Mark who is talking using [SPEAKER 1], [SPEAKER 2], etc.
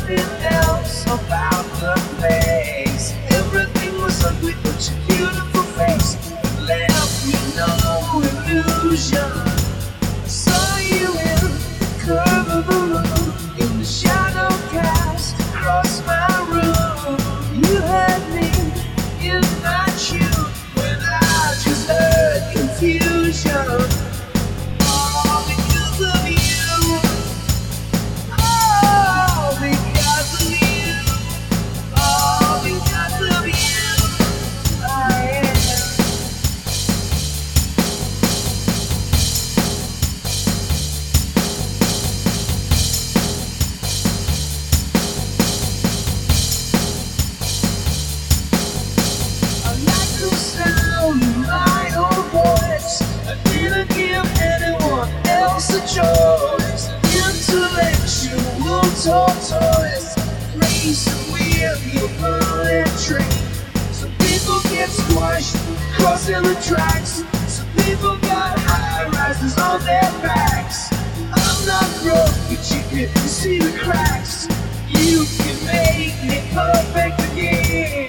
[SPEAKER 1] nothing else about the place. Everything was ugly but your beautiful face left me no illusion. I saw you in the curve of a moon, in the shadow cast across my room. You had me in my tune when I just heard confusion. All because of you. All because of you. All because of you. I am. I like the sound of my own voice. I didn't give anyone else a choice. Intellectual tortoise, racing with your bullet train. Some people get squashed crossing the tracks. Some people got high rises on their backs. I'm not broke, but you can see the cracks. You can make me perfect again.